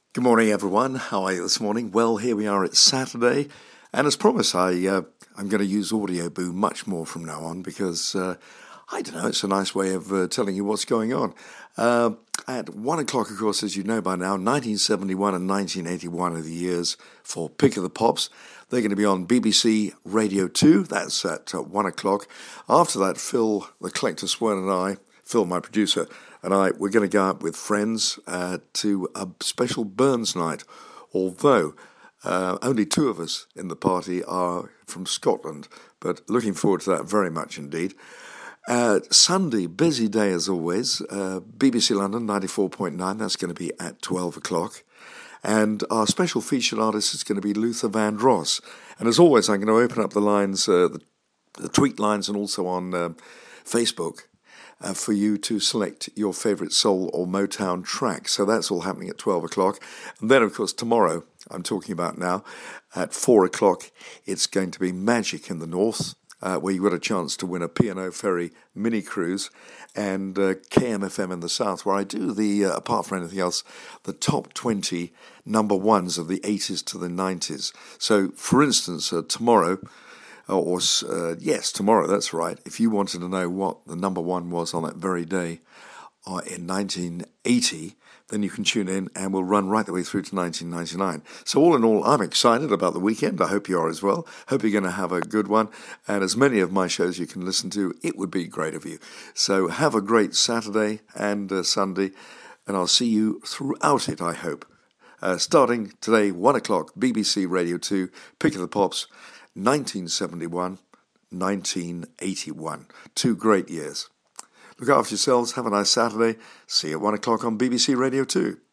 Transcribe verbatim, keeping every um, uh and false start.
Good morning, everyone. How are you this morning? Well, here we are. It's Saturday, and as promised, I uh, I'm going to use Audio Boo much more from now on because uh, I don't know. It's a nice way of uh, telling you what's going on. Uh, at one o'clock, of course, as you know by now, nineteen seventy-one and nineteen eighty-one are the years for Pick of the Pops. They're going to be on B B C Radio Two. That's at uh, one o'clock. After that, Phil, the collector Swern, and I, Phil, my producer, and I, we're going to go out with friends uh, to a special Burns night, although uh, only two of us in the party are from Scotland, but looking forward to that very much indeed. Uh, Sunday, busy day as always, uh, B B C London ninety-four point nine, that's going to be at twelve o'clock. And our special featured artist is going to be Luther Vandross. And as always, I'm going to open up the lines, uh, the, the tweet lines, and also on uh, Facebook. Uh, for you to select your favourite soul or Motown track. So that's all happening at twelve o'clock. And then, of course, tomorrow, I'm talking about now, at four o'clock, it's going to be Magic in the North, uh, where you got a chance to win a P and O Ferry mini cruise, and uh, K M F M in the South, where I do the, uh, apart from anything else, the top twenty number ones of the eighties to the nineties. So, for instance, uh, tomorrow, Or, uh, yes, tomorrow, that's right. If you wanted to know what the number one was on that very day uh, in nineteen eighty, then you can tune in and we'll run right the way through to nineteen ninety-nine. So all in all, I'm excited about the weekend. I hope you are as well. Hope you're going to have a good one. And as many of my shows you can listen to, it would be great of you. So have a great Saturday and uh, Sunday, and I'll see you throughout it, I hope. Uh, starting today, one o'clock, B B C Radio two, Pick of the Pops, nineteen seventy-one, nineteen eighty-one. Two great years. Look after yourselves. Have a nice Saturday. See you at one o'clock on B B C Radio two.